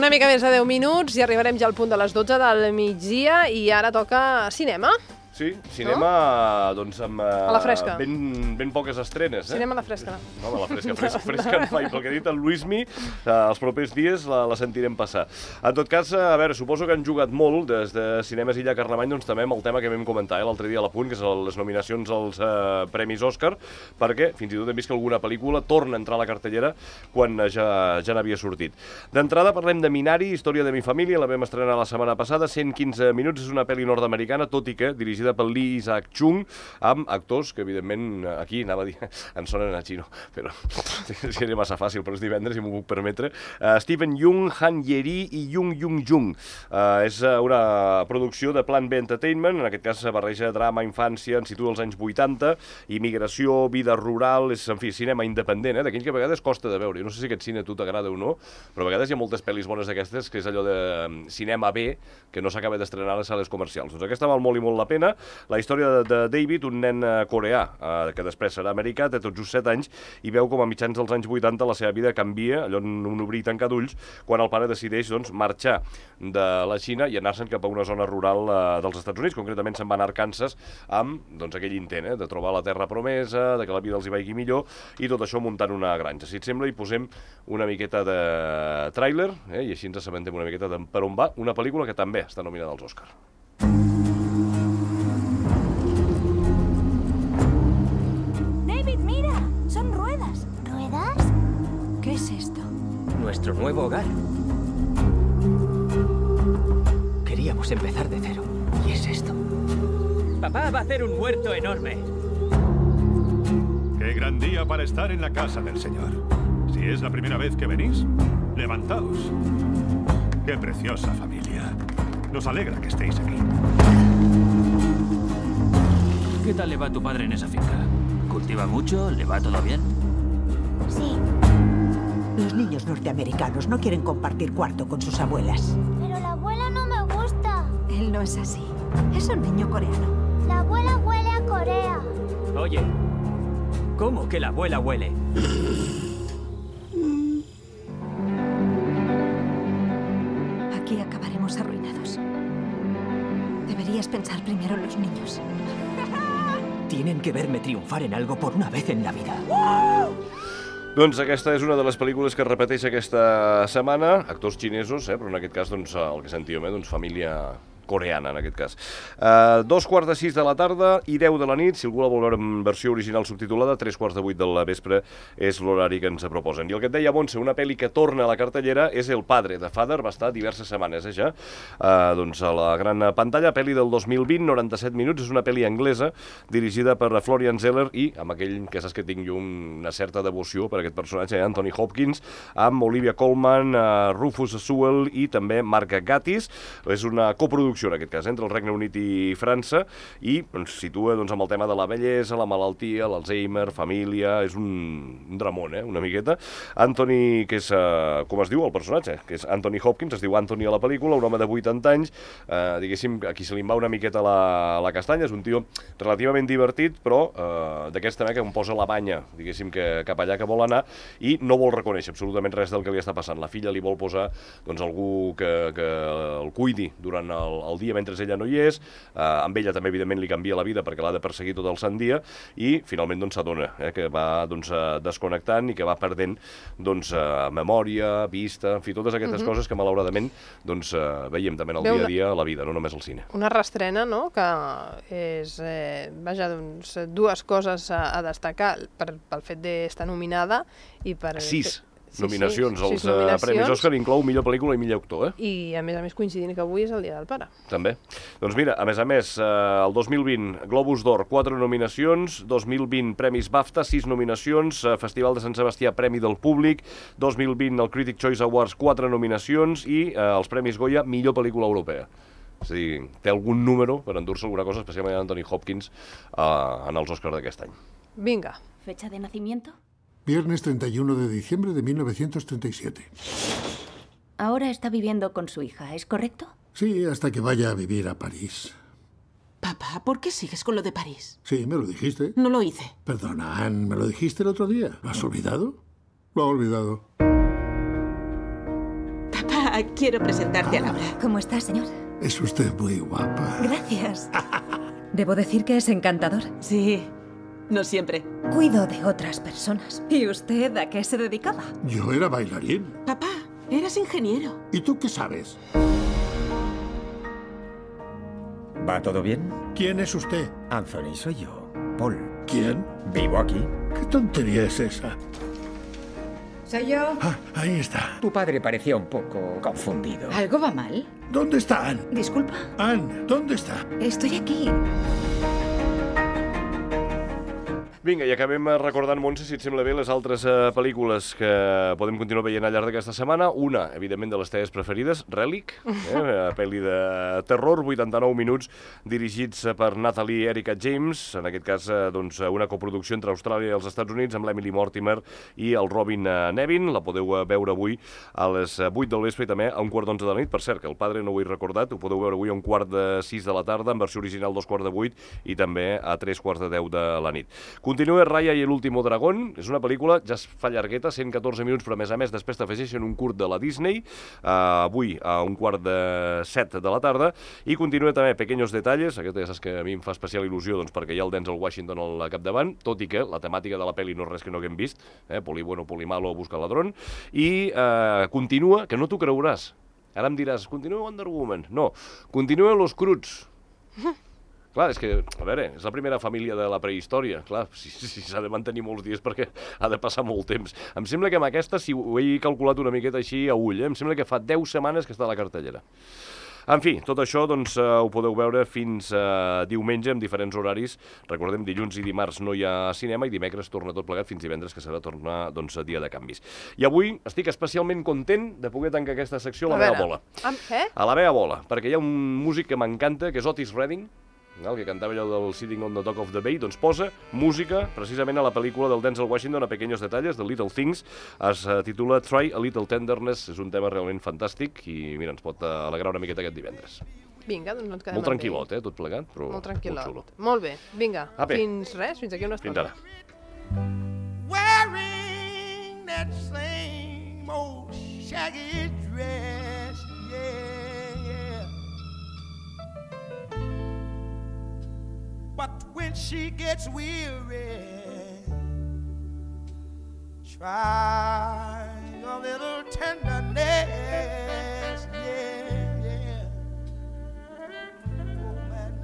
Una mica més de 10 minuts i arribarem ja al punt de les 12 del migdia i ara toca cinema. Sí, cinema, doncs, amb a la fresca. Ben poques estrenes. Cinema a la fresca. No, a la fresca en fa. I pel que ha dit el Luismi, els propers dies la sentirem passar. En tot cas, a veure, suposo que han jugat molt des de Cinemes Illa Carlemany, doncs també amb el tema que vam comentar l'altre dia a l'Apunt, que és les nominacions als Premis Òscar, perquè fins i tot hem vist que alguna pel·lícula torna a entrar a la cartellera quan ja n'havia sortit. D'entrada parlem de Minari, Història de mi família, la vam estrenar la setmana passada, 115 minuts, és una pel·li nord-americana, tot i que dirigida per Lee Isaac-Chung, amb actors que, evidentment, aquí, anava a dir, en sonen a xino, però seria massa fàcil, però és divendres i m'ho puc permetre. Steven Yeun, Han Ye-ri i Jung Jung. És una producció de Plan B Entertainment, en aquest cas barreja drama, infància, en situa als anys 80, immigració, vida rural, és, en fi, cinema independent, d'aquells que a vegades costa de veure. Jo no sé si aquest cine a tu t'agrada o no, però a vegades hi ha moltes pel·lis bones d'aquestes, que és allò de cinema B, que no s'acaba d'estrenar a les sales comercials. Doncs aquesta val molt i molt la pena. La història de David, un nen coreà, que després serà americà, té tot just 7 anys, i veu com a mitjans dels anys 80 la seva vida canvia, allò en un obrir i tancar d'ulls, quan el pare decideix marxar de la Xina i anar-se'n cap a una zona rural dels Estats Units. Concretament se'n va anar a Arkansas amb aquell intent de trobar la terra promesa, de que la vida els hi vagi millor, i tot això muntant una granja. Si et sembla, hi posem una miqueta de tràiler, i així ens assabentem una miqueta de per on va una pel·lícula que també està nominada als Òscar. ¿Qué es esto? Nuestro nuevo hogar. Queríamos empezar de cero. ¿Y es esto? Papá va a hacer un huerto enorme. ¡Qué gran día para estar en la casa del Señor! Si es la primera vez que venís, levantaos. ¡Qué preciosa familia! Nos alegra que estéis aquí. ¿Qué tal le va a tu padre en esa finca? ¿Cultiva mucho? ¿Le va todo bien? Sí. Los niños norteamericanos no quieren compartir cuarto con sus abuelas. Pero la abuela no me gusta. Él no es así. Es un niño coreano. La abuela huele a Corea. Oye, ¿cómo que la abuela huele? Aquí acabaremos arruinados. Deberías pensar primero en los niños. Tienen que verme triunfar en algo por una vez en la vida. Doncs aquesta és una de les pel·lícules que es repeteix aquesta setmana, actors xinesos, però en aquest cas el que sentíem, família coreana, en aquest cas. 2:45 de la tarda i 10 de la nit, si algú la vol veure en versió original subtitulada, 7:45 de la vespre és l'horari que ens proposen. I el que et deia, Montse, una pel·li que torna a la cartellera és El Padre, de Father, va estar diverses setmanes, ja, a la gran pantalla, pel·li del 2020, 97 minuts, és una pel·li anglesa, dirigida per Florian Zeller i amb aquell que saps que tinc jo una certa devoció per aquest personatge, Anthony Hopkins, amb Olivia Colman, Rufus Sewell i també Mark Gatiss. És una coproducció, en aquest cas, entre el Regne Unit i França, i ens situa amb el tema de la bellesa, la malaltia, l'Alzheimer, família, és un dramón, una miqueta. Anthony, que és, com es diu el personatge, que és Anthony Hopkins, es diu Anthony a la pel·lícula, un home de 80 anys, diguéssim, aquí se li en va una miqueta la castanya, és un tio relativament divertit, però d'aquesta que em posa la banya, diguéssim, que cap allà que vol anar, i no vol reconèixer absolutament res del que li està passant. La filla li vol posar algú que el cuidi durant el dia mentre ella no hi és, amb ella també evidentment li canvia la vida perquè l'ha de perseguir tot el sant dia, i finalment s'adona que va desconnectant i que va perdent memòria, vista, en fi, totes aquestes coses que malauradament veiem també en el dia a dia a la vida, no només al cine. Una reestrena, no?, que és, dues coses a destacar pel fet d'estar nominada i per... Sis nominacions als Premis Òscar, inclou millor pel·lícula i millor actor, I, a més, coincidint que avui és el Dia del Pare. També. Doncs mira, a més, el 2020, Globus d'Or, 4 nominacions, 2020, Premis BAFTA, 6 nominacions, Festival de Sant Sebastià, Premi del Públic, 2020, el Critic Choice Awards, 4 nominacions, i els Premis Goya, millor pel·lícula europea. És a dir, té algun número per endur-se alguna cosa, especialment Anthony Hopkins, en els Òscars d'aquest any. Vinga. ¿Fecha de nacimiento? Viernes 31 de diciembre de 1937. Ahora está viviendo con su hija, ¿es correcto? Sí, hasta que vaya a vivir a París. Papá, ¿por qué sigues con lo de París? Sí, me lo dijiste. No lo hice. Perdona, Anne, me lo dijiste el otro día. ¿Lo has olvidado? Lo he olvidado. Papá, quiero presentarte a Laura. ¿Cómo está, señor? Es usted muy guapa. Gracias. Debo decir que es encantador. Sí, no siempre. Cuido de otras personas. ¿Y usted a qué se dedicaba? Yo era bailarín. Papá, eras ingeniero. ¿Y tú qué sabes? ¿Va todo bien? ¿Quién es usted? Anthony, soy yo. Paul. ¿Quién? Vivo aquí. ¿Qué tontería es esa? ¿Soy yo? Ah, ahí está. Tu padre parecía un poco confundido. ¿Algo va mal? ¿Dónde está Anne? Disculpa. Anne, ¿dónde està? Estoy aquí. Vinga, i acabem recordant, Montse, si et sembla bé, les altres pel·lícules que podem continuar veient al llarg d'aquesta setmana. Una, evidentment, de les teves preferides, Relic, pel·li de terror, 89 minuts, dirigits per Natalie Erica James, en aquest cas doncs, una coproducció entre Austràlia i els Estats Units, amb l'Emily Mortimer i el Robin Nevin. La podeu veure avui a les 8 del vespre i també a 1:15 de la nit. Per cert, que el padre no ho he recordat, ho podeu veure avui a 5:45 de la tarda, en versió original 2:15 i també a 3:10 de la nit. Continua Raya i l'último dragón, és una pel·lícula, ja es fa llargueta, 114 minuts, però a més després t'afegeixen un curt de la Disney, avui a 6:15 de la tarda, i continua també Pequeños detalles, aquesta ja saps que a mi em fa especial il·lusió, doncs perquè hi ha el Denzel Washington al capdavant, tot i que la temàtica de la pel·li no és res que no haguem vist, poli bueno, poli malo, busca ladrón, i continua, que no t'ho creuràs, ara em diràs, continua Wonder Woman, no, continua Los Croods. Clar, és que, a veure, és la primera família de la prehistòria, clar, si s'ha de mantenir molts dies perquè ha de passar molt temps. Em sembla que amb aquesta, si ho he calculat una miqueta així a ull, em sembla que fa 10 setmanes que està a la cartellera. En fi, tot això doncs, ho podeu veure fins diumenge en diferents horaris. Recordem, dilluns i dimarts no hi ha cinema i dimecres torna tot plegat fins divendres, que serà tornar doncs, dia de canvis. I avui estic especialment content de poder tancar aquesta secció a la meva bola. A la meva bola, perquè hi ha un músic que m'encanta, que és Otis Redding, el que cantava allò del Sitting on the Dock of the Bay, doncs posa música precisament a la pel·lícula del Denzel Washington, a Pequeños detalles, de Little Things, es titula Try a Little Tenderness, és un tema realment fantàstic i mira, ens pot alegrar una miqueta aquest divendres. Vinga, doncs ens quedem molt tranquil·lot, tot plegat, però molt tranquil·lot. Molt xulo. Molt bé, vinga, fins res, fins aquí una estona. Fins ara. Wearing that same old shaggy dress, yeah. But when she gets weary, try a little tenderness, yeah, yeah. Oh, man,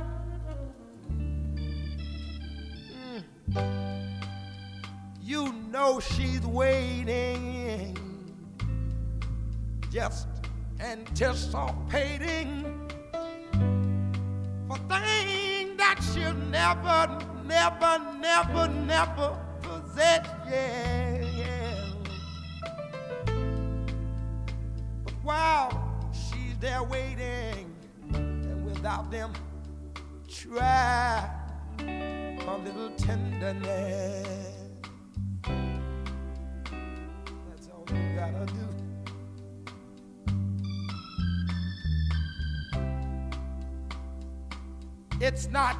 that. You know she's waiting, just anticipating for things that she'll never, never, never, never possess, yeah, yeah. But while she's there waiting, and without them, try a little tenderness. That's all you gotta do. It's not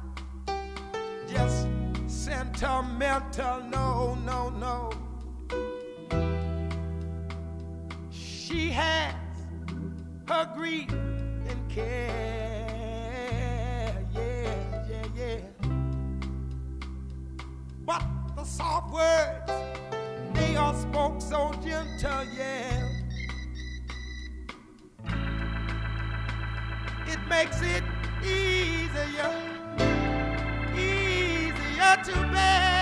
just sentimental, no, no, no. She has her grief and care, yeah, yeah, yeah. But the soft words, they are spoke so gentle, yeah. It makes it easier to bear.